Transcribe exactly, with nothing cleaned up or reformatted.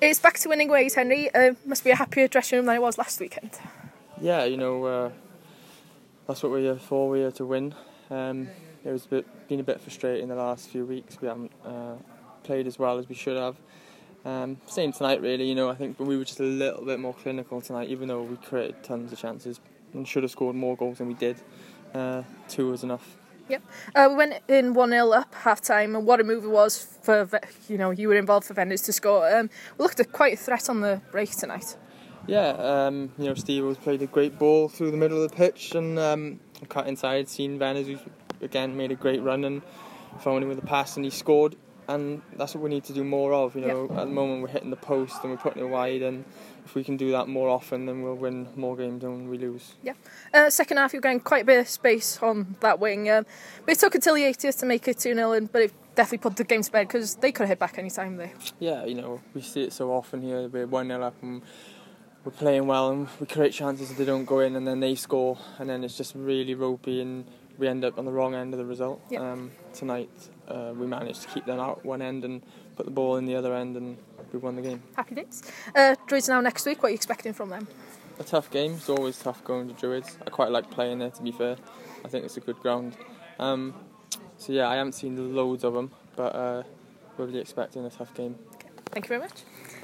It's back to winning ways, Henry. Uh, must be a happier dressing room than it was last weekend. Yeah, you know, uh, that's what we're here for. We're here to win. Um, it was a bit, been a bit frustrating the last few weeks. We haven't uh, played as well as we should have. Um, same tonight, really. You know, I think we were just a little bit more clinical tonight, even though we created tons of chances and should have scored more goals than we did. Uh, two was enough. Yep. Uh, we went in one nil up half time, and what a move it was for, you know, you were involved for Vendors to score. Um, we looked at quite a threat on the break tonight. Yeah, um, you know, Steve has played a great ball through the middle of the pitch and um, cut inside, seen Vendors, who's again made a great run and found him with a pass, and he scored. And that's what we need to do more of. You know, yeah. At the moment we're hitting the post and we're putting it wide, and if we can do that more often, then we'll win more games than we lose. Yeah. Uh, second half, you're getting quite a bit of space on that wing. Um, but it took until the eightieth to make it two nil, and but it definitely put the game to bed because they could have hit back any time there. Yeah, you know, we see it so often here. We're one nil up and we're playing well, and we create chances that they don't go in, and then they score, and then it's just really ropey, and we end up on the wrong end of the result. Yep. Um, tonight uh, we managed to keep them out one end and put the ball in the other end, and we won the game. Happy days. Uh, Druids now next week. What are you expecting from them? A tough game. It's always tough going to Druids. I quite like playing there, to be fair. I think it's a good ground. Um, so yeah, I haven't seen loads of them, but uh, we'll be expecting a tough game. Okay. Thank you very much.